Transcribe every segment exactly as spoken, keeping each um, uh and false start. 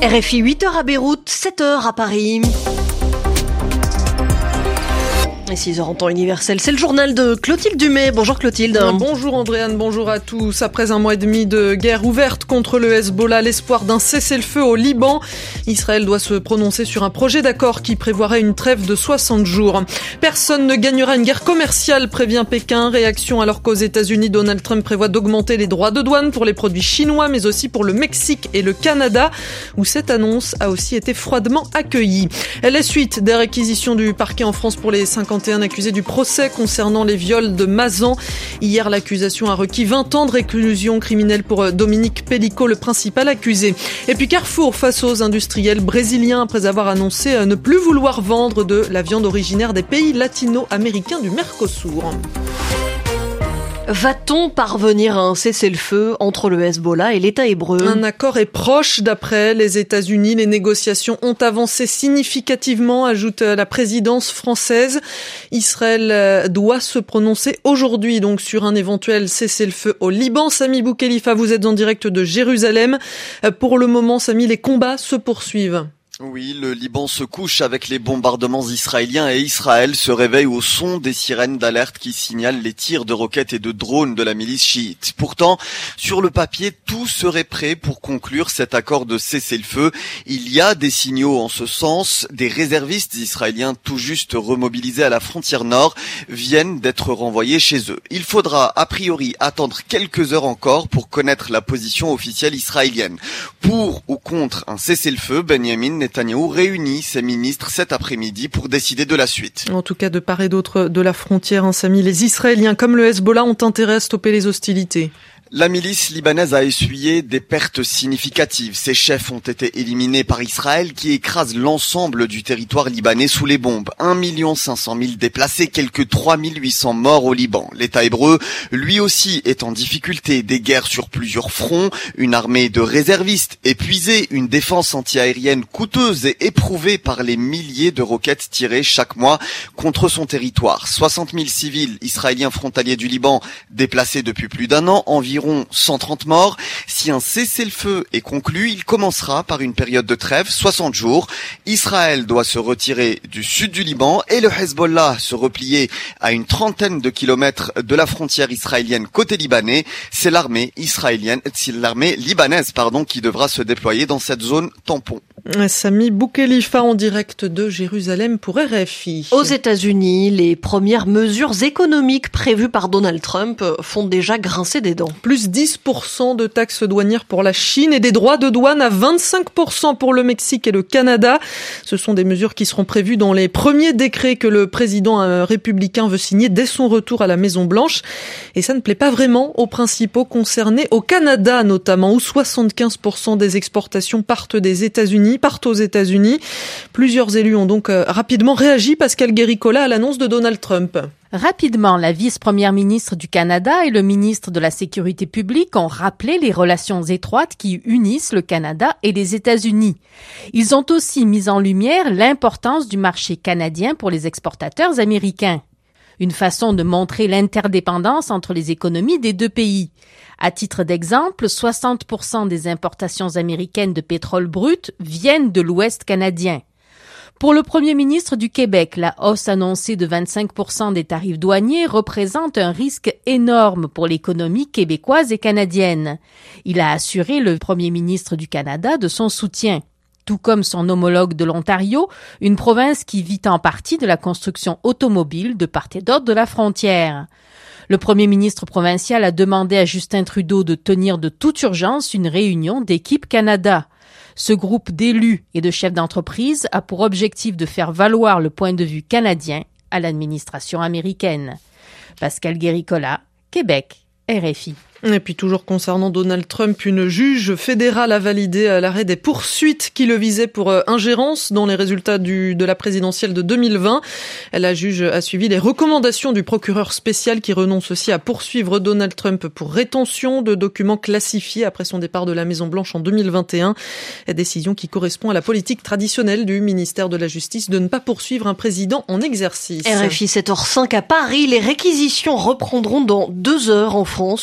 R F I huit heures à Beyrouth, sept heures à Paris. Et six heures en temps universel, c'est le journal de Clotilde Dumay. Bonjour Clotilde. Bonjour Andréane, bonjour à tous. Après un mois et demi de guerre ouverte contre le Hezbollah, l'espoir d'un cessez-le-feu au Liban, Israël doit se prononcer sur un projet d'accord qui prévoirait une trêve de soixante jours. Personne ne gagnera une guerre commerciale, prévient Pékin. Réaction alors qu'aux États-Unis, Donald Trump prévoit d'augmenter les droits de douane pour les produits chinois, mais aussi pour le Mexique et le Canada, où cette annonce a aussi été froidement accueillie. Elle est suite des réquisitions du parquet en France pour les cinquante et un accusé du procès concernant les viols de Mazan. Hier, l'accusation a requis vingt ans de réclusion criminelle pour Dominique Pellico, le principal accusé. Et puis Carrefour face aux industriels brésiliens après avoir annoncé ne plus vouloir vendre de la viande originaire des pays latino-américains du Mercosur. Va-t-on parvenir à un cessez-le-feu entre le Hezbollah et l'État hébreu ? Un accord est proche d'après les États-Unis. Les négociations ont avancé significativement, ajoute la présidence française. Israël doit se prononcer aujourd'hui donc sur un éventuel cessez-le-feu au Liban. Sami Boukhelifa, vous êtes en direct de Jérusalem. Pour le moment, Sami, les combats se poursuivent. Oui, le Liban se couche avec les bombardements israéliens et Israël se réveille au son des sirènes d'alerte qui signalent les tirs de roquettes et de drones de la milice chiite. Pourtant, sur le papier, tout serait prêt pour conclure cet accord de cessez-le-feu. Il y a des signaux en ce sens. Des réservistes israéliens tout juste remobilisés à la frontière nord viennent d'être renvoyés chez eux. Il faudra a priori attendre quelques heures encore pour connaître la position officielle israélienne. Pour ou contre un cessez-le-feu, Benjamin Netanyahou réunit ses ministres cet après-midi pour décider de la suite. En tout cas, de part et d'autre de la frontière, hein, Sami, les Israéliens comme le Hezbollah ont intérêt à stopper les hostilités. La milice libanaise a essuyé des pertes significatives. Ses chefs ont été éliminés par Israël qui écrase l'ensemble du territoire libanais sous les bombes. un million cinq cent mille déplacés, quelques trois mille huit cents morts au Liban. L'État hébreu, lui aussi, est en difficulté. Des guerres sur plusieurs fronts, une armée de réservistes épuisée, une défense antiaérienne coûteuse et éprouvée par les milliers de roquettes tirées chaque mois contre son territoire. soixante mille civils israéliens frontaliers du Liban déplacés depuis plus d'un an, environ cent trente morts. Si un cessez-le-feu est conclu, il commencera par une période de trêve, soixante jours. Israël doit se retirer du sud du Liban et le Hezbollah se replier à une trentaine de kilomètres de la frontière israélienne côté libanais. C'est l'armée israélienne, c'est l'armée libanaise, pardon, qui devra se déployer dans cette zone tampon. Sami Boukhelifa en direct de Jérusalem pour R F I. Aux États-Unis, les premières mesures économiques prévues par Donald Trump font déjà grincer des dents. Plus dix pour cent de taxes douanières pour la Chine et des droits de douane à vingt-cinq pour cent pour le Mexique et le Canada. Ce sont des mesures qui seront prévues dans les premiers décrets que le président républicain veut signer dès son retour à la Maison-Blanche. Et ça ne plaît pas vraiment aux principaux concernés, au Canada notamment, où soixante-quinze pour cent des exportations partent des États-Unis, partent aux États-Unis. Plusieurs élus ont donc rapidement réagi, Pascal Guéricola, à l'annonce de Donald Trump. Rapidement, la vice-première ministre du Canada et le ministre de la Sécurité publique ont rappelé les relations étroites qui unissent le Canada et les États-Unis. Ils ont aussi mis en lumière l'importance du marché canadien pour les exportateurs américains. Une façon de montrer l'interdépendance entre les économies des deux pays. À titre d'exemple, soixante pour cent des importations américaines de pétrole brut viennent de l'Ouest canadien. Pour le premier ministre du Québec, la hausse annoncée de vingt-cinq pour cent des tarifs douaniers représente un risque énorme pour l'économie québécoise et canadienne. Il a assuré le premier ministre du Canada de son soutien. Tout comme son homologue de l'Ontario, une province qui vit en partie de la construction automobile de part et d'autre de la frontière. Le premier ministre provincial a demandé à Justin Trudeau de tenir de toute urgence une réunion d'équipe Canada. Ce groupe d'élus et de chefs d'entreprise a pour objectif de faire valoir le point de vue canadien à l'administration américaine. Pascal Guéricola, Québec, R F I. Et puis toujours concernant Donald Trump, une juge fédérale a validé l'arrêt des poursuites qui le visaient pour ingérence dans les résultats du, de la présidentielle de deux mille vingt. La juge a suivi les recommandations du procureur spécial qui renonce aussi à poursuivre Donald Trump pour rétention de documents classifiés après son départ de la Maison-Blanche en deux mille vingt et un. Décision qui correspond à la politique traditionnelle du ministère de la Justice de ne pas poursuivre un président en exercice. R F I sept heures cinq à Paris, les réquisitions reprendront dans deux heures en France au procès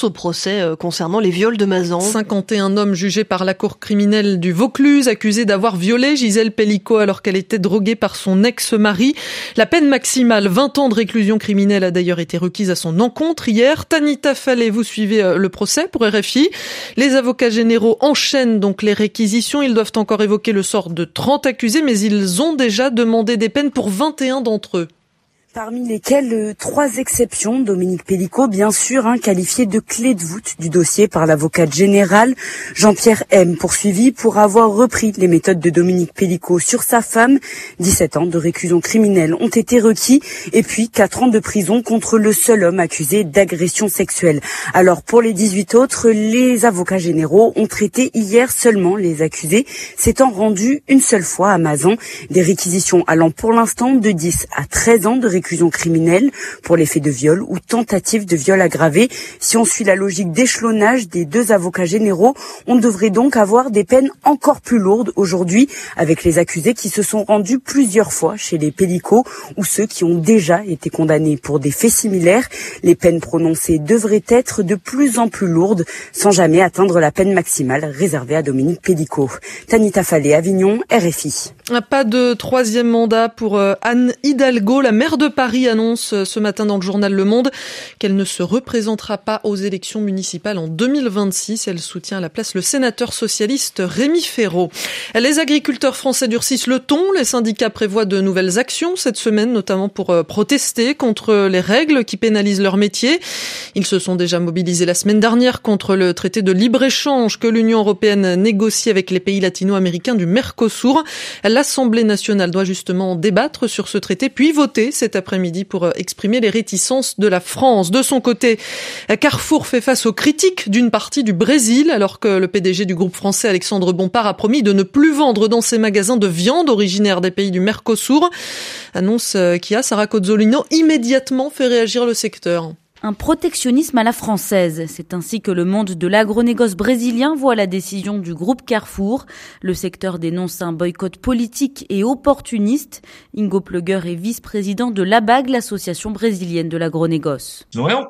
procès concernant les viols de Mazan. cinquante et un hommes jugés par la cour criminelle du Vaucluse, accusés d'avoir violé Gisèle Pellicot alors qu'elle était droguée par son ex-mari. La peine maximale, vingt ans de réclusion criminelle, a d'ailleurs été requise à son encontre hier. Tanita Fallet, vous suivez le procès pour R F I. Les avocats généraux enchaînent donc les réquisitions. Ils doivent encore évoquer le sort de trente accusés, mais ils ont déjà demandé des peines pour vingt et un d'entre eux. Parmi lesquels euh, trois exceptions. Dominique Pellicot, bien sûr, hein, qualifié de clé de voûte du dossier par l'avocate générale. Jean-Pierre M, poursuivi pour avoir repris les méthodes de Dominique Pellicot sur sa femme. dix-sept ans de réclusion criminelle ont été requis et puis quatre ans de prison contre le seul homme accusé d'agression sexuelle. Alors pour les dix-huit autres, les avocats généraux ont traité hier seulement les accusés, s'étant rendus une seule fois à Mazan. Des réquisitions allant pour l'instant de dix à treize ans de réclusion réclusion criminelle pour les faits de viol ou tentative de viol aggravé. Si on suit la logique d'échelonnage des deux avocats généraux, on devrait donc avoir des peines encore plus lourdes aujourd'hui avec les accusés qui se sont rendus plusieurs fois chez les Pellicot ou ceux qui ont déjà été condamnés pour des faits similaires. Les peines prononcées devraient être de plus en plus lourdes sans jamais atteindre la peine maximale réservée à Dominique Pellicot. Tanita Fallet, Avignon, R F I. Pas de troisième mandat pour Anne Hidalgo. La maire de Paris annonce ce matin dans le journal Le Monde qu'elle ne se représentera pas aux élections municipales en deux mille vingt-six. Elle soutient à la place le sénateur socialiste Rémi Féraud. Les agriculteurs français durcissent le ton. Les syndicats prévoient de nouvelles actions cette semaine, notamment pour protester contre les règles qui pénalisent leur métier. Ils se sont déjà mobilisés la semaine dernière contre le traité de libre-échange que l'Union européenne négocie avec les pays latino-américains du Mercosur. L'Assemblée nationale doit justement débattre sur ce traité, puis voter cet après-midi pour exprimer les réticences de la France. De son côté, Carrefour fait face aux critiques d'une partie du Brésil, alors que le P D G du groupe français Alexandre Bompard a promis de ne plus vendre dans ses magasins de viande originaire des pays du Mercosur. Annonce qui a, Sarah Cozzolino, immédiatement fait réagir le secteur. Un protectionnisme à la française. C'est ainsi que le monde de l'agronégoce brésilien voit la décision du groupe Carrefour. Le secteur dénonce un boycott politique et opportuniste. Ingo Plugger est vice-président de l'A B A G, l'association brésilienne de l'agronégoce.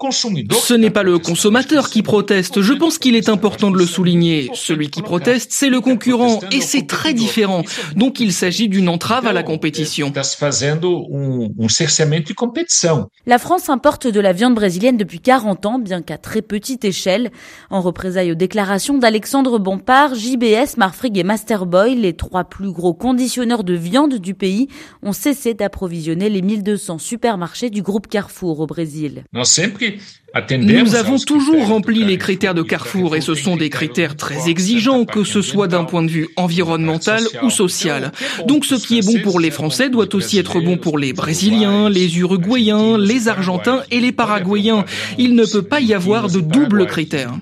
Ce n'est pas le consommateur qui proteste. Je pense qu'il est important de le souligner. Celui qui proteste, c'est le concurrent et c'est très différent. Donc il s'agit d'une entrave à la compétition. La France importe de la viande brésilienne depuis quarante ans, bien qu'à très petite échelle. En représailles aux déclarations d'Alexandre Bompard, J B S, Marfrig et Masterboy, les trois plus gros conditionneurs de viande du pays, ont cessé d'approvisionner les mille deux cents supermarchés du groupe Carrefour au Brésil. Nous avons toujours rempli les critères de Carrefour et ce sont des critères très exigeants, que ce soit d'un point de vue environnemental ou social. Donc ce qui est bon pour les Français doit aussi être bon pour les Brésiliens, les Uruguayens, les Argentins et les Paraguayens. Il ne peut pas y avoir de double critère.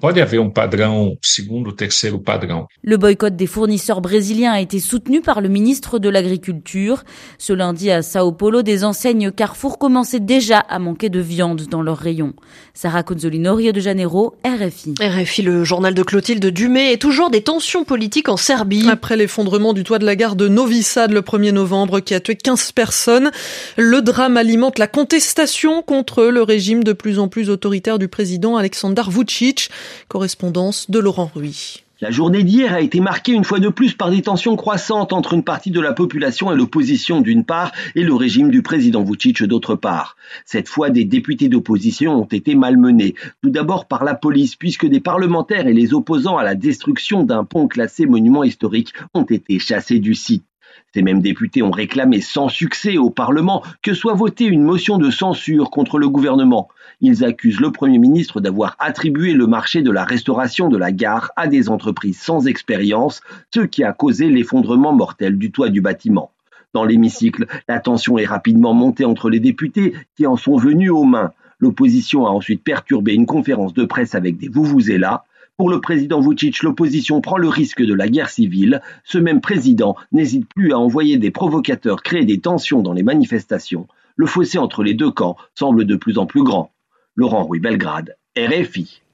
Le boycott des fournisseurs brésiliens a été soutenu par le ministre de l'Agriculture. Ce lundi à Sao Paulo, des enseignes Carrefour commençaient déjà à manquer de viande dans leurs rayons. Sarah Cozzolino, Rio de Janeiro, R F I. R F I, le journal de Clotilde Dumay, et toujours des tensions politiques en Serbie. Après l'effondrement du toit de la gare de Novi Sad le premier novembre qui a tué quinze personnes, le drame alimente la contestation contre le régime de plus en plus autoritaire du président Aleksandar Vučić. Correspondance de Laurent Ruy. La journée d'hier a été marquée une fois de plus par des tensions croissantes entre une partie de la population et l'opposition d'une part et le régime du président Vučić d'autre part. Cette fois, des députés d'opposition ont été malmenés. Tout d'abord par la police, puisque des parlementaires et les opposants à la destruction d'un pont classé monument historique ont été chassés du site. Ces mêmes députés ont réclamé sans succès au Parlement que soit votée une motion de censure contre le gouvernement. Ils accusent le Premier ministre d'avoir attribué le marché de la restauration de la gare à des entreprises sans expérience, ce qui a causé l'effondrement mortel du toit du bâtiment. Dans l'hémicycle, la tension est rapidement montée entre les députés qui en sont venus aux mains. L'opposition a ensuite perturbé une conférence de presse avec des vuvuzelas. Pour le président Vučić, l'opposition prend le risque de la guerre civile. Ce même président n'hésite plus à envoyer des provocateurs créer des tensions dans les manifestations. Le fossé entre les deux camps semble de plus en plus grand. Laurent Ruy, Belgrade, R F I.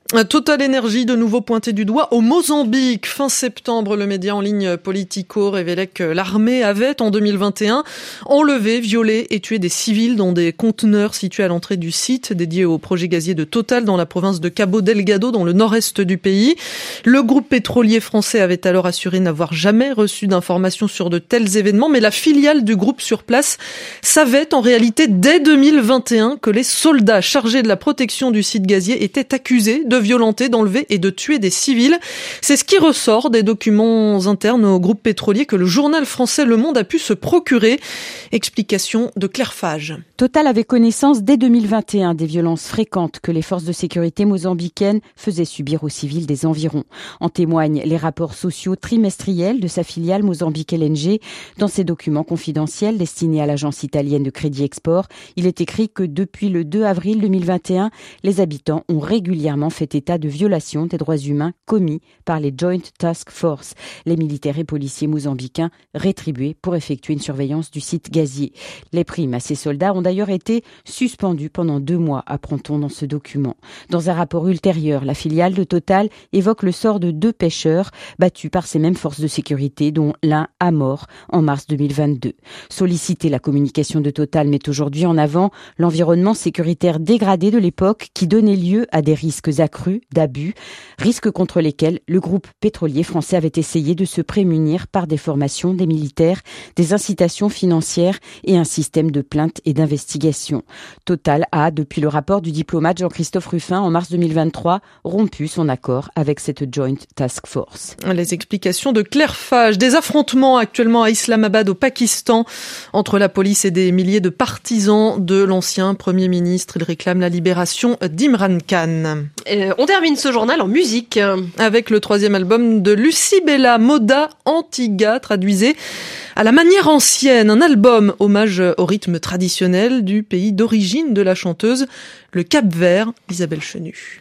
Total Energy de nouveau pointé du doigt au Mozambique. Fin septembre, le média en ligne Politico révélait que l'armée avait, en deux mille vingt et un, enlevé, violé et tué des civils dans des conteneurs situés à l'entrée du site dédié au projet gazier de Total dans la province de Cabo Delgado, dans le nord-est du pays. Le groupe pétrolier français avait alors assuré n'avoir jamais reçu d'informations sur de tels événements, mais la filiale du groupe sur place savait en réalité dès deux mille vingt et un que les soldats chargés de la protection du site gazier étaient accusés de violenter, d'enlever et de tuer des civils. C'est ce qui ressort des documents internes au groupe pétrolier que le journal français Le Monde a pu se procurer. Explication de Claire Fage. Total avait connaissance dès deux mille vingt et un des violences fréquentes que les forces de sécurité mozambicaines faisaient subir aux civils des environs. En témoignent les rapports sociaux trimestriels de sa filiale Mozambique L N G. Dans ces documents confidentiels destinés à l'agence italienne de Crédit Export, il est écrit que depuis le deux avril deux mille vingt et un, les habitants ont régulièrement fait état de violations des droits humains commis par les Joint Task Force, les militaires et policiers mozambicains rétribués pour effectuer une surveillance du site gazier. Les primes à ces soldats ont d'ailleurs été suspendues pendant deux mois, apprend-on dans ce document. Dans un rapport ultérieur, la filiale de Total évoque le sort de deux pêcheurs battus par ces mêmes forces de sécurité, dont l'un à mort en mars deux mille vingt-deux. Solliciter la communication de Total met aujourd'hui en avant l'environnement sécuritaire dégradé de l'époque qui donnait lieu à des risques accrus d'abus, risques contre lesquels le groupe pétrolier français avait essayé de se prémunir par des formations des militaires, des incitations financières et un système de plainte et d'investigation. Total a, depuis le rapport du diplomate Jean-Christophe Ruffin en mars deux mille vingt-trois, rompu son accord avec cette Joint Task Force. Les explications de Claire Fage. Des affrontements actuellement à Islamabad au Pakistan entre la police et des milliers de partisans de l'ancien Premier ministre. Ils réclament la libération d'Imran Khan. Euh, on termine ce journal en musique. Avec le troisième album de Lucie Bella, Moda Antiga, traduisé à la manière ancienne. Un album hommage au rythme traditionnel du pays d'origine de la chanteuse, le Cap-Vert, Isabelle Chenu.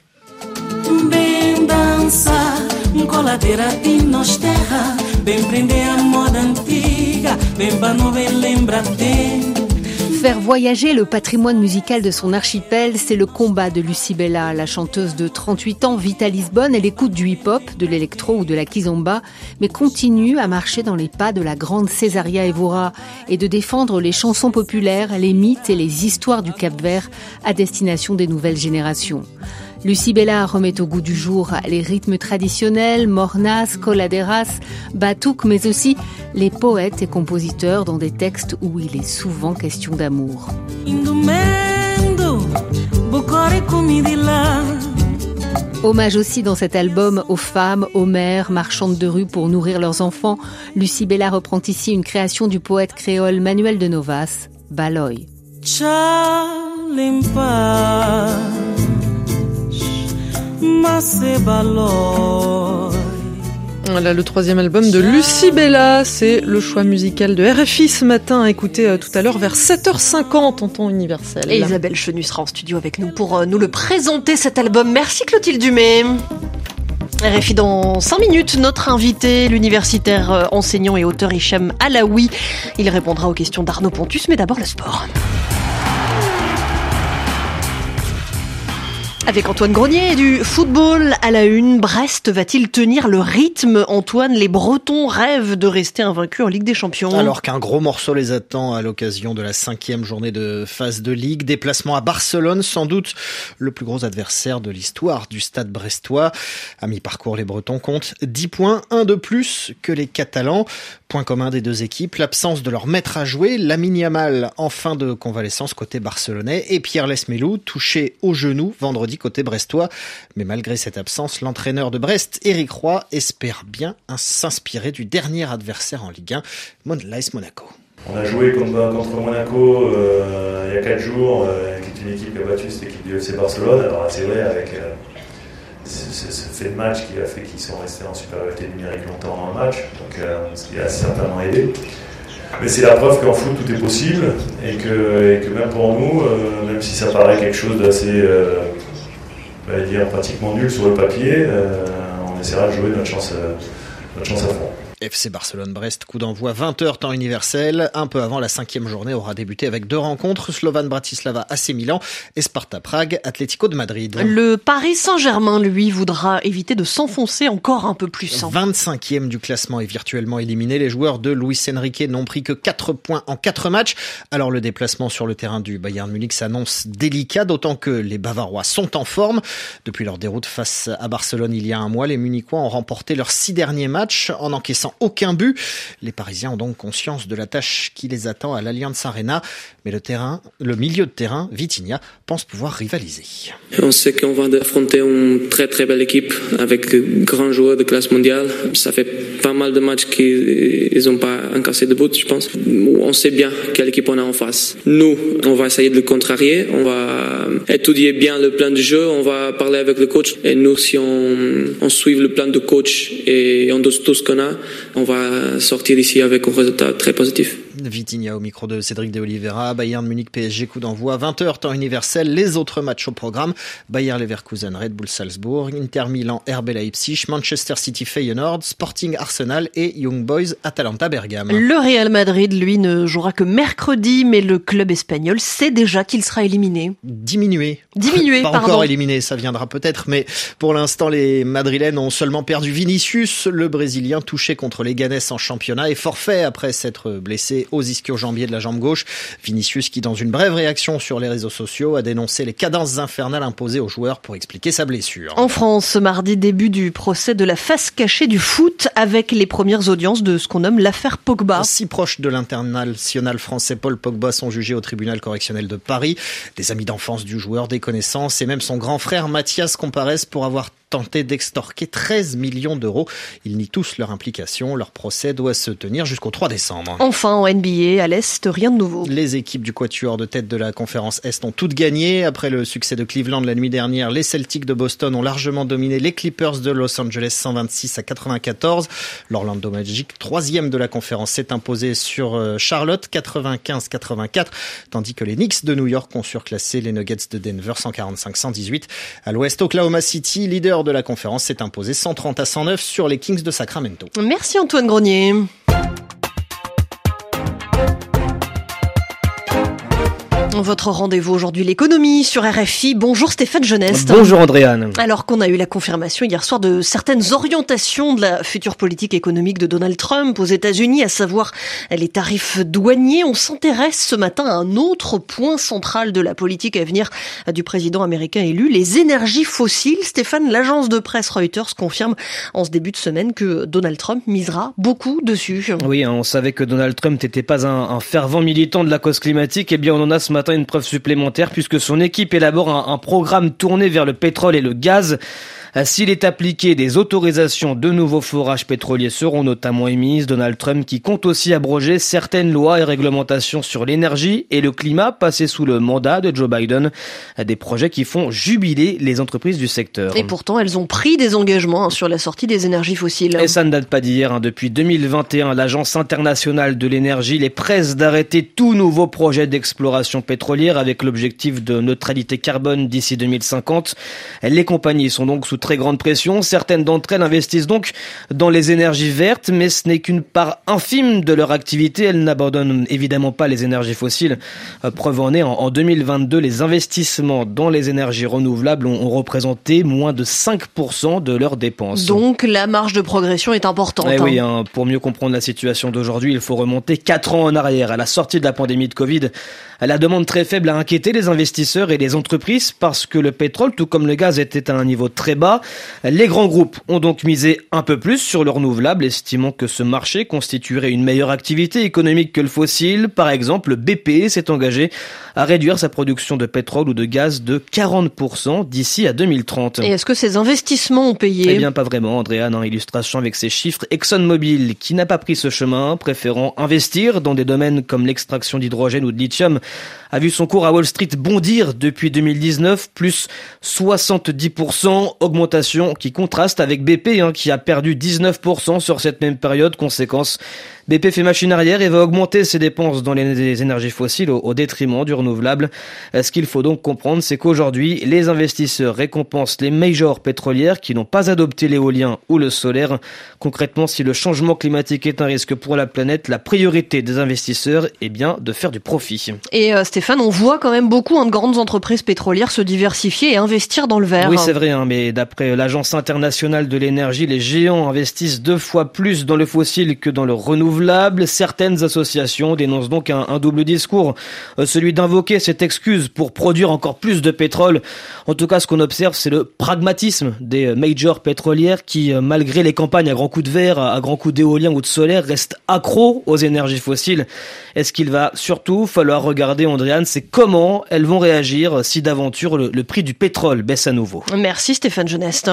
Bem dançar, coladeira de nos terra, bem prender a moda antiga, bem bano, bem lembra tempo. Faire voyager le patrimoine musical de son archipel, c'est le combat de Lucie Bella. La chanteuse de trente-huit ans vit à Lisbonne, elle écoute du hip-hop, de l'électro ou de la kizomba, mais continue à marcher dans les pas de la grande Césaria Évora et de défendre les chansons populaires, les mythes et les histoires du Cap-Vert à destination des nouvelles générations. Lucie Bella remet au goût du jour les rythmes traditionnels, mornas, coladeras, batuques, mais aussi les poètes et compositeurs dans des textes où il est souvent question d'amour. Hommage aussi dans cet album aux femmes, aux mères, marchandes de rue pour nourrir leurs enfants. Lucie Bella reprend ici une création du poète créole Manuel de Novas, Baloy. Voilà le troisième album de Lucie Bella, c'est le choix musical de R F I ce matin, à écouter euh, tout à l'heure vers sept heures cinquante en temps universel. Et Isabelle Chenu sera en studio avec nous pour euh, nous le présenter cet album. Merci Clotilde Dumay. R F I dans cinq minutes, notre invité, l'universitaire euh, enseignant et auteur Hicham Alaoui. Il répondra aux questions d'Arnaud Pontus, mais d'abord le sport. Avec Antoine Grenier et du football à la une, Brest va-t-il tenir le rythme? Antoine, les Bretons rêvent de rester invaincus en Ligue des Champions. Alors qu'un gros morceau les attend à l'occasion de la cinquième journée de phase de Ligue. Déplacement à Barcelone, sans doute le plus gros adversaire de l'histoire du stade brestois. À mi-parcours, les Bretons comptent dix points, un de plus que les Catalans. Point commun des deux équipes, l'absence de leur maître à jouer, Lamine Yamal en fin de convalescence côté barcelonais et Pierre Lesmelou touché au genou vendredi côté brestois. Mais malgré cette absence, l'entraîneur de Brest, Éric Roy, espère bien s'inspirer du dernier adversaire en Ligue un, l'A S Monaco. On a joué contre, contre Monaco euh, il y a quatre jours, euh, qui est une équipe qui a battu cette équipe du F C Barcelone. Alors c'est vrai, avec euh, ce, ce fait de match qui a fait qu'ils sont restés en supériorité numérique longtemps dans le match, donc euh, ce qui a certainement aidé. Mais c'est la preuve qu'en foot tout est possible et que, et que même pour nous, euh, même si ça paraît quelque chose d'assez euh, bah, dire pratiquement nul sur le papier, euh, on essaiera de jouer notre chance, euh, notre chance à fond. F C Barcelone-Brest, coup d'envoi vingt heures temps universel. Un peu avant, la cinquième journée aura débuté avec deux rencontres. Slovan Bratislava, A C Milan et Sparta Prague, Atlético de Madrid. Le Paris Saint-Germain, lui, voudra éviter de s'enfoncer encore un peu plus. vingt-cinquième du classement est virtuellement éliminé. Les joueurs de Luis Enrique n'ont pris que quatre points en quatre matchs. Alors le déplacement sur le terrain du Bayern Munich s'annonce délicat, d'autant que les Bavarois sont en forme. Depuis leur déroute face à Barcelone il y a un mois, les Munichois ont remporté leurs six derniers matchs en encaissant aucun but. Les Parisiens ont donc conscience de la tâche qui les attend à l'Allianz Arena. Mais le terrain, le milieu de terrain, Vitinha, pense pouvoir rivaliser. On sait qu'on va affronter une très très belle équipe avec de grands joueurs de classe mondiale. Ça fait pas mal de matchs qu'ils n'ont pas encaissé de but, je pense. On sait bien quelle équipe on a en face. Nous, on va essayer de le contrarier. On va étudier bien le plan de jeu. On va parler avec le coach. Et nous, si on, on suit le plan de coach et on dose tout ce qu'on a, on va sortir ici avec un résultat très positif. Vitinha au micro de Cédric de Oliveira. Bayern Munich P S G, coup d'envoi vingt heures temps universel. Les autres matchs au programme: Bayer Leverkusen, Red Bull Salzbourg, Inter Milan, R B Leipzig, Manchester City Feyenoord, Sporting Arsenal et Young Boys Atalanta Bergame. Le Real Madrid, lui, ne jouera que mercredi, mais le club espagnol sait déjà qu'il sera éliminé. Diminué. Diminué, Pas pardon. encore éliminé, ça viendra peut-être, mais pour l'instant, les Madrilènes ont seulement perdu Vinicius, le Brésilien touché contre les Ganes en championnat, et forfait après s'être blessé aux ischio-jambiers de la jambe gauche. Vinicius qui, dans une brève réaction sur les réseaux sociaux, a dénoncé les cadences infernales imposées aux joueurs pour expliquer sa blessure. En France, ce mardi, début du procès de la face cachée du foot avec les premières audiences de ce qu'on nomme l'affaire Pogba. Si proches de l'international français Paul Pogba sont jugés au tribunal correctionnel de Paris. Des amis d'enfance du joueur, des connaissances et même son grand frère Mathias comparaissent pour avoir tenté d'extorquer treize millions d'euros. Ils nient tous leur implication. Leur procès doit se tenir jusqu'au trois décembre. Enfin, en N B A, à l'Est, rien de nouveau. Les équipes du quatuor de tête de la conférence Est ont toutes gagné. Après le succès de Cleveland la nuit dernière, les Celtics de Boston ont largement dominé les Clippers de Los Angeles cent vingt-six à quatre-vingt-quatorze. L'Orlando Magic, troisième de la conférence, s'est imposé sur Charlotte quatre-vingt-quinze à quatre-vingt-quatre, tandis que les Knicks de New York ont surclassé les Nuggets de Denver cent quarante-cinq à cent dix-huit. À l'Ouest, Oklahoma City, leader de la conférence, s'est imposé cent trente à cent neuf sur les Kings de Sacramento. Merci Antoine Grenier. Votre rendez-vous aujourd'hui, l'économie sur R F I. Bonjour Stéphane Genest. Bonjour Andréane. Alors qu'on a eu la confirmation hier soir de certaines orientations de la future politique économique de Donald Trump aux États-Unis, à savoir les tarifs douaniers, on s'intéresse ce matin à un autre point central de la politique à venir du président américain élu, les énergies fossiles. Stéphane, l'agence de presse Reuters confirme en ce début de semaine que Donald Trump misera beaucoup dessus. Oui, on savait que Donald Trump n'était pas un, un fervent militant de la cause climatique. Eh bien, on en a ce matin une preuve supplémentaire puisque son équipe élabore un, un programme tourné vers le pétrole et le gaz. S'il est appliqué, des autorisations de nouveaux forages pétroliers seront notamment émises. Donald Trump qui compte aussi abroger certaines lois et réglementations sur l'énergie et le climat passées sous le mandat de Joe Biden. Des projets qui font jubiler les entreprises du secteur. Et pourtant, elles ont pris des engagements sur la sortie des énergies fossiles. Et ça ne date pas d'hier. Depuis deux mille vingt et un, l'Agence internationale de l'énergie les presse d'arrêter tout nouveau projet d'exploration pétrolière avec l'objectif de neutralité carbone d'ici deux mille cinquante. Les compagnies sont donc sous très grande pression. Certaines d'entre elles investissent donc dans les énergies vertes, mais ce n'est qu'une part infime de leur activité. Elles n'abandonnent évidemment pas les énergies fossiles. Preuve en est, en deux mille vingt-deux, les investissements dans les énergies renouvelables ont représenté moins de cinq pour cent de leurs dépenses. Donc la marge de progression est importante. Eh hein. oui, hein, pour mieux comprendre la situation d'aujourd'hui, il faut remonter quatre ans en arrière. À la sortie de la pandémie de Covid, la demande très faible a inquiété les investisseurs et les entreprises parce que le pétrole, tout comme le gaz, était à un niveau très bas. Les grands groupes ont donc misé un peu plus sur le renouvelable, estimant que ce marché constituerait une meilleure activité économique que le fossile. Par exemple, B P s'est engagé à réduire sa production de pétrole ou de gaz de quarante pour cent d'ici à deux mille trente. Et est-ce que ces investissements ont payé ? Eh bien, pas vraiment, Andréane. En illustration avec ces chiffres, ExxonMobil, qui n'a pas pris ce chemin, préférant investir dans des domaines comme l'extraction d'hydrogène ou de lithium, a vu son cours à Wall Street bondir depuis deux mille dix-neuf, plus soixante-dix pour cent, augmentation qui contraste avec B P, hein, qui a perdu dix-neuf pour cent sur cette même période. Conséquence, B P fait machine arrière et va augmenter ses dépenses dans les énergies fossiles au, au détriment du renouvelable. Ce qu'il faut donc comprendre, c'est qu'aujourd'hui, les investisseurs récompensent les majors pétrolières qui n'ont pas adopté l'éolien ou le solaire. Concrètement, si le changement climatique est un risque pour la planète, la priorité des investisseurs est bien de faire du profit. Et euh, Stéphane, on voit quand même beaucoup hein, de grandes entreprises pétrolières se diversifier et investir dans le vert. Oui, c'est vrai, hein, mais d'après l'Agence internationale de l'énergie, les géants investissent deux fois plus dans le fossile que dans le renouvelable. Certaines associations dénoncent donc un, un double discours, euh, celui d'invoquer cette excuse pour produire encore plus de pétrole. En tout cas, ce qu'on observe, c'est le pragmatisme des majors pétrolières qui, euh, malgré les campagnes à grands coups de verre, à, à grands coups d'éolien ou de solaire, restent accros aux énergies fossiles. Est-ce qu'il va surtout falloir regarder, Andréane, c'est comment elles vont réagir si d'aventure le, le prix du pétrole baisse à nouveau. Merci Stéphane Genest.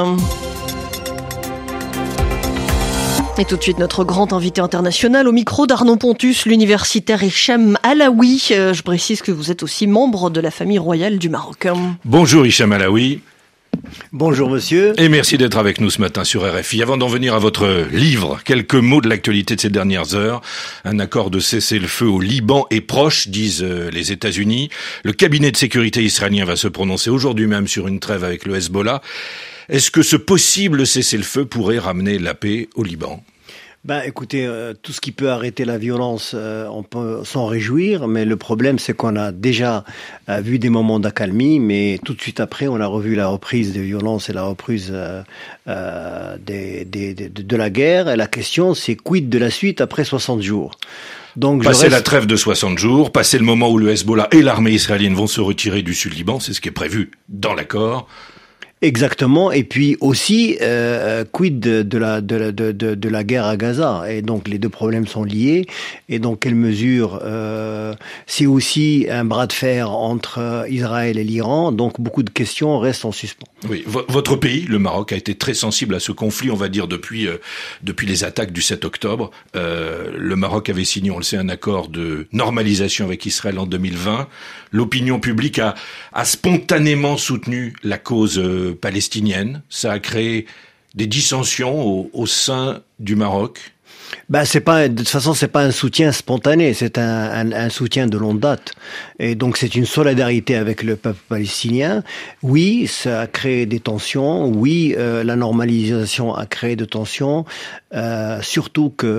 Et tout de suite, notre grand invité international au micro d'Arnaud Pontus, l'universitaire Hicham Alaoui. Euh, je précise que vous êtes aussi membre de la famille royale du Maroc. Bonjour Hicham Alaoui. Bonjour monsieur. Et merci d'être avec nous ce matin sur R F I. Avant d'en venir à votre livre, quelques mots de l'actualité de ces dernières heures. Un accord de cessez-le-feu au Liban est proche, disent les États-Unis. Le cabinet de sécurité israélien va se prononcer aujourd'hui même sur une trêve avec le Hezbollah. Est-ce que ce possible cessez-le-feu pourrait ramener la paix au Liban ? Ben, écoutez, euh, tout ce qui peut arrêter la violence, euh, on peut s'en réjouir, mais le problème, c'est qu'on a déjà euh, vu des moments d'accalmie, mais tout de suite après, on a revu la reprise des violences et la reprise euh, euh, des, des, des, de la guerre. Et la question, c'est quid de la suite après soixante jours ? Donc, passer reste... la trêve de soixante jours, passer le moment où le Hezbollah et l'armée israélienne vont se retirer du Sud-Liban, c'est ce qui est prévu dans l'accord. Exactement, et puis aussi euh, quid de, de la de la de, de, de la guerre à Gaza, et donc les deux problèmes sont liés, et dans quelle mesure euh, c'est aussi un bras de fer entre Israël et l'Iran, donc beaucoup de questions restent en suspens. Oui, v- votre pays, le Maroc, a été très sensible à ce conflit, on va dire depuis euh, depuis les attaques du sept octobre. Euh, le Maroc avait signé, on le sait, un accord de normalisation avec Israël en deux mille vingt. L'opinion publique a a spontanément soutenu la cause euh, palestinienne. Ça a créé des dissensions au, au sein du Maroc. Ben c'est pas, de toute façon c'est pas un soutien spontané, c'est un, un, un soutien de longue date, et donc c'est une solidarité avec le peuple palestinien. Oui, ça a créé des tensions. Oui, euh, la normalisation a créé des tensions. Euh, surtout que,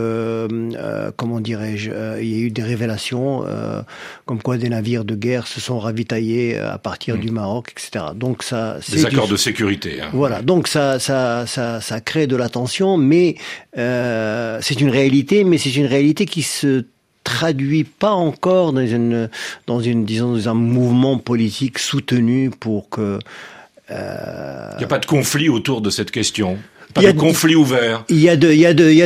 euh, comment dirais-je, euh, il y a eu des révélations euh, comme quoi des navires de guerre se sont ravitaillés à partir mmh. du Maroc, et cetera. Donc ça, c'est des accords du... de sécurité. Hein. Voilà, donc ça, ça, ça, ça crée de la tension, mais euh, c'est une réalité, mais c'est une réalité qui se traduit pas encore dans une, dans une, disons, dans un mouvement politique soutenu pour que. Euh... Il n'y a pas de conflit autour de cette question. Pas de conflit ouvert. Il y a de, il y a de, il y a,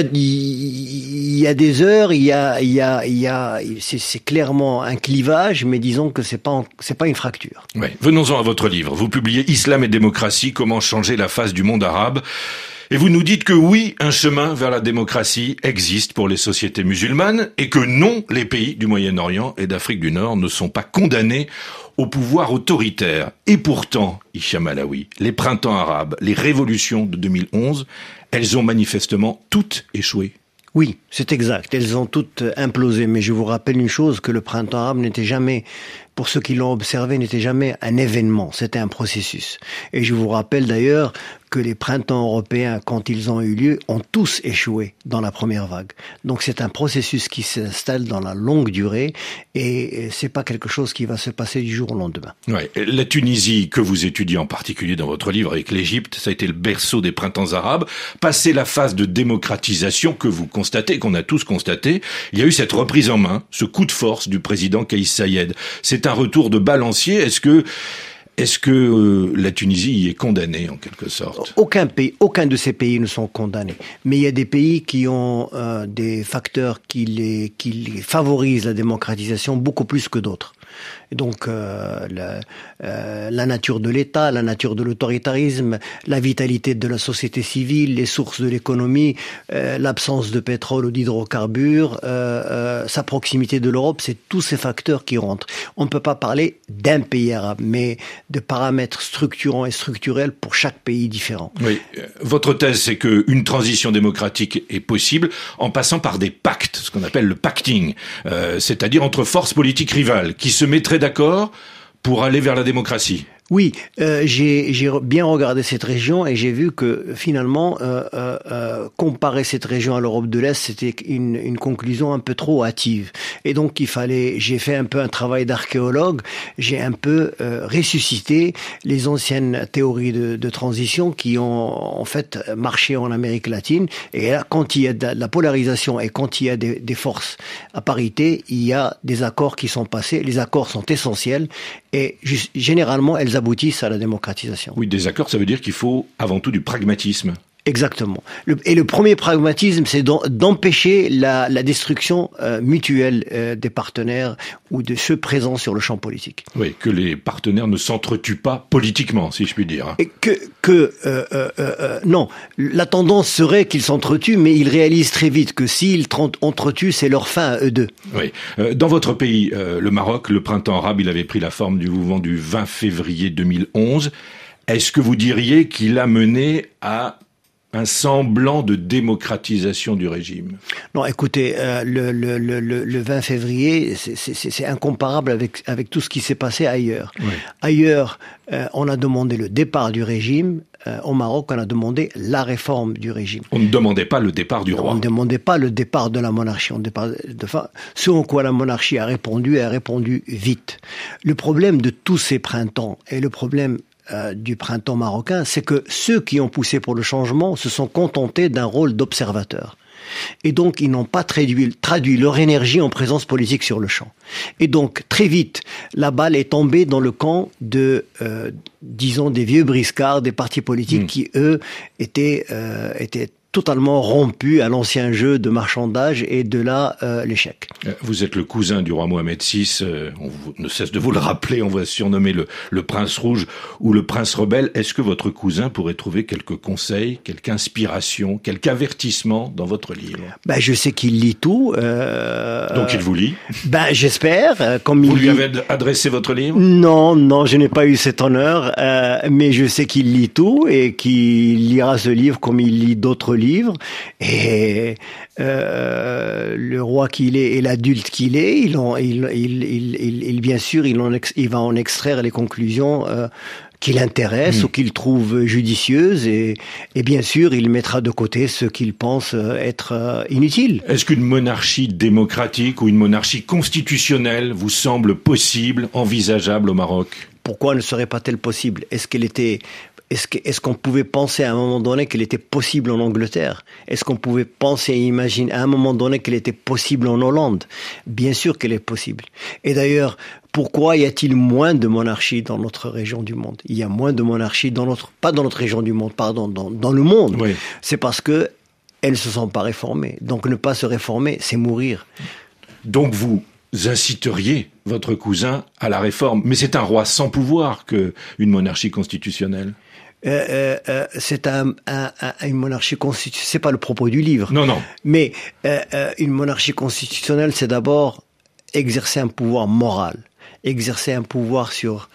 il y a des heures, il y a, il y a, il y a, c'est, c'est clairement un clivage, mais disons que c'est pas, c'est pas une fracture. Oui. Venons-en à votre livre. Vous publiez Islam et démocratie, comment changer la face du monde arabe. Et vous nous dites que oui, un chemin vers la démocratie existe pour les sociétés musulmanes et que non, les pays du Moyen-Orient et d'Afrique du Nord ne sont pas condamnés au pouvoir autoritaire. Et pourtant, Hicham Alaoui, les printemps arabes, les révolutions de deux mille onze, elles ont manifestement toutes échoué. Oui, c'est exact. Elles ont toutes implosé. Mais je vous rappelle une chose, que le printemps arabe n'était jamais, pour ceux qui l'ont observé, n'était jamais un événement. C'était un processus. Et je vous rappelle d'ailleurs que les printemps européens, quand ils ont eu lieu, ont tous échoué dans la première vague. Donc c'est un processus qui s'installe dans la longue durée, et c'est pas quelque chose qui va se passer du jour au lendemain. Ouais. La Tunisie, que vous étudiez en particulier dans votre livre avec l'Égypte, ça a été le berceau des printemps arabes. Passé la phase de démocratisation que vous constatez, qu'on a tous constaté, il y a eu cette reprise en main, ce coup de force du président Kais Saied. C'est un retour de balancier. Est-ce que Est-ce que euh, la Tunisie y est condamnée en quelque sorte ? Aucun pays, aucun de ces pays ne sont condamnés. Mais il y a des pays qui ont euh, des facteurs qui les, qui les favorisent la démocratisation beaucoup plus que d'autres. Et donc euh, la, euh, la nature de l'État, la nature de l'autoritarisme, la vitalité de la société civile, les sources de l'économie, euh, l'absence de pétrole ou d'hydrocarbures, euh, euh, sa proximité de l'Europe, c'est tous ces facteurs qui rentrent. On ne peut pas parler d'un pays arabe, mais de paramètres structurants et structurels pour chaque pays différent. Oui. Votre thèse, c'est qu'une transition démocratique est possible en passant par des pactes, ce qu'on appelle le pacting, euh, c'est-à-dire entre forces politiques rivales qui se mettraient d'accord pour aller vers la démocratie. Oui, euh, j'ai, j'ai bien regardé cette région et j'ai vu que finalement, euh, euh, euh, comparer cette région à l'Europe de l'Est, c'était une, une conclusion un peu trop hâtive. Et donc, il fallait, j'ai fait un peu un travail d'archéologue, j'ai un peu euh, ressuscité les anciennes théories de, de transition qui ont en fait marché en Amérique latine. Et là, quand il y a de la polarisation et quand il y a des, des forces à parité, il y a des accords qui sont passés. Les accords sont essentiels et juste, généralement, elles aboutissent à la démocratisation. Oui, des accords, ça veut dire qu'il faut avant tout du pragmatisme. Exactement. Le, et le premier pragmatisme, c'est d'empêcher la, la destruction euh, mutuelle euh, des partenaires ou de ceux présents sur le champ politique. Oui, que les partenaires ne s'entretuent pas politiquement, si je puis dire. Et que, que euh, euh, euh, non, la tendance serait qu'ils s'entretuent, mais ils réalisent très vite que s'ils entretuent, c'est leur fin à eux deux. Oui. Euh, dans votre pays, euh, le Maroc, le printemps arabe, il avait pris la forme du mouvement du vingt février deux mille onze. Est-ce que vous diriez qu'il a mené à un semblant de démocratisation du régime? Non, écoutez, euh, le, le, le, le vingt février, c'est, c'est, c'est incomparable avec, avec tout ce qui s'est passé ailleurs. Oui. Ailleurs, euh, on a demandé le départ du régime. Euh, au Maroc, on a demandé la réforme du régime. On ne demandait pas le départ du roi. On ne demandait pas le départ de la monarchie. On départ de, enfin, ce en quoi la monarchie a répondu, a répondu vite. Le problème de tous ces printemps et le problème Euh, du printemps marocain, c'est que ceux qui ont poussé pour le changement se sont contentés d'un rôle d'observateur. Et donc, ils n'ont pas traduit, traduit leur énergie en présence politique sur le champ. Et donc, très vite, la balle est tombée dans le camp de, euh, disons, des vieux briscards, des partis politiques mmh. qui, eux, étaient, euh, étaient totalement rompu à l'ancien jeu de marchandage et de là euh, l'échec. Vous êtes le cousin du roi Mohamed six, euh, on vous, ne cesse de vous le rappeler, on va surnommer le, le prince rouge ou le prince rebelle. Est-ce que votre cousin pourrait trouver quelques conseils, quelque inspiration, quelque avertissement dans votre livre? Ben, je sais qu'il lit tout. Euh, Donc il vous lit? Ben, j'espère. Comme vous il lui lit... avez adressé votre livre? Non, non, je n'ai pas eu cet honneur, euh, mais je sais qu'il lit tout et qu'il lira ce livre comme il lit d'autres livres. Livre et euh, le roi qu'il est et l'adulte qu'il est, il, en, il, il, il, il, il bien sûr, il, en ex, il va en extraire les conclusions euh, qui l'intéressent mmh. ou qu'il trouve judicieuses et, et bien sûr, il mettra de côté ce qu'il pense être euh, inutile. Est-ce qu'une monarchie démocratique ou une monarchie constitutionnelle vous semble possible, envisageable au Maroc? Pourquoi ne serait-elle pas possible? Est-ce qu'elle était Est-ce, que, est-ce qu'on pouvait penser à un moment donné qu'elle était possible en Angleterre? Est-ce qu'on pouvait penser et imaginer à un moment donné qu'elle était possible en Hollande? Bien sûr qu'elle est possible. Et d'ailleurs, pourquoi y a-t-il moins de monarchies dans notre région du monde? Il y a moins de monarchies dans notre, pas dans notre région du monde, pardon, dans, dans le monde. Oui. C'est parce que elles ne se sont pas réformées. Donc ne pas se réformer, c'est mourir. Donc vous inciteriez votre cousin à la réforme. Mais c'est un roi sans pouvoir que une monarchie constitutionnelle. Euh, euh, c'est un, un, un, une monarchie constitutionnelle. C'est pas le propos du livre. Non, non. Mais euh, euh, une monarchie constitutionnelle, c'est d'abord exercer un pouvoir moral, exercer un pouvoir sur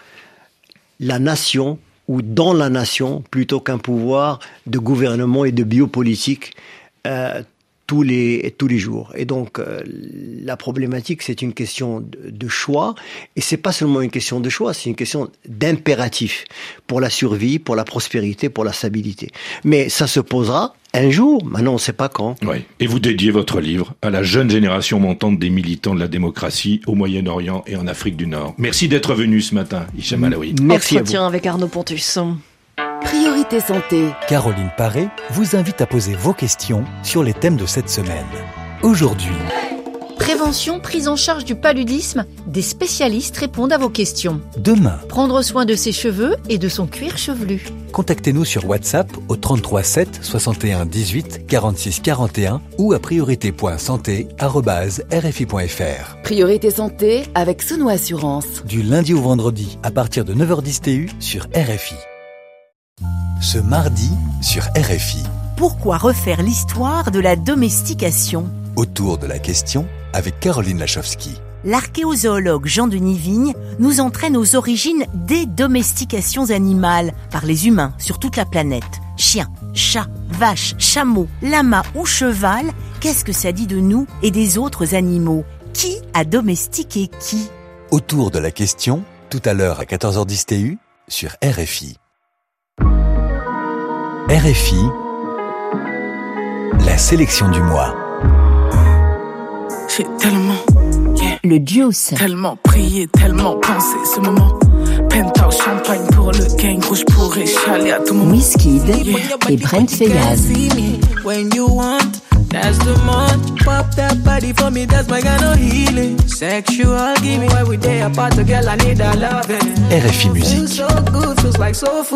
la nation ou dans la nation, plutôt qu'un pouvoir de gouvernement et de biopolitique euh, tous les tous les jours. Et donc euh, la problématique, c'est une question de, de choix, et c'est pas seulement une question de choix, c'est une question d'impératif pour la survie, pour la prospérité, pour la stabilité. Mais ça se posera un jour, maintenant on ne sait pas quand. Oui. Et vous dédiez votre livre à la jeune génération montante des militants de la démocratie au Moyen-Orient et en Afrique du Nord. Merci d'être venu ce matin, Hicham Alaoui. Merci. Entretien avec Arnaud Pontus. Priorité Santé. Caroline Paré vous invite à poser vos questions sur les thèmes de cette semaine. Aujourd'hui, Prévention, prise en charge du paludisme, des spécialistes répondent à vos questions. Demain, Prendre soin de ses cheveux et de son cuir chevelu. contactez-nous sur WhatsApp au trente-trois sept soixante et un dix-huit quarante-six quarante et un ou à priorité point santé arobase r f i point f r. Priorité santé avec Souno Assurance. Du lundi au vendredi à partir de neuf heures dix T U sur R F I. Ce mardi sur R F I. Pourquoi refaire l'histoire de la domestication ? Autour de la question avec Caroline Lachowski. L'archéozoologue Jean-Denis Vigne nous entraîne aux origines des domestications animales par les humains sur toute la planète. Chiens, chats, vaches, chameaux, lamas ou cheval, qu'est-ce que ça dit de nous et des autres animaux ? Qui a domestiqué qui ? Autour de la question, tout à l'heure à quatorze heures dix T U sur R F I. R F I, la sélection du mois. J'ai tellement, yeah. Le juice. Tellement prié, tellement pensé ce moment. Penthouse champagne pour le gang, rouge pourrait chialer à tout moment. Wizkid yeah. et Brent Fayaz. When you want, that's the month. Pop that body for me, that's my kind of healing. Sexual, give me every day apart, girl, I need that love. R F I Musique. Feels so good, feels like so